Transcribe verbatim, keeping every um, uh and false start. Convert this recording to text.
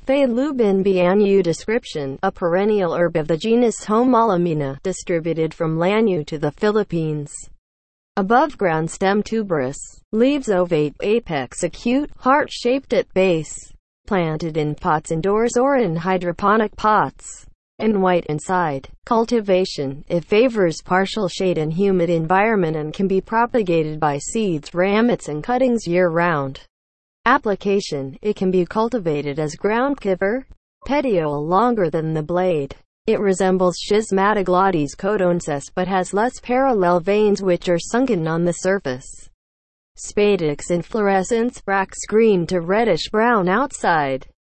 Phalubin bianyu description, a perennial herb of the genus Homolamina, distributed from Lanao to the Philippines. Above-ground stem tuberous. Leaves ovate, apex acute, heart-shaped at base. Planted in pots indoors or in hydroponic pots. And white inside. Cultivation. It favors partial shade and humid environment and can be propagated by seeds, ramets and cuttings year-round. Application. It can be cultivated as ground cover. Petiole longer than the blade. It resembles Schismatoglottis codonensis but has less parallel veins which are sunken on the surface. Spadix inflorescence, bracts green to reddish-brown outside.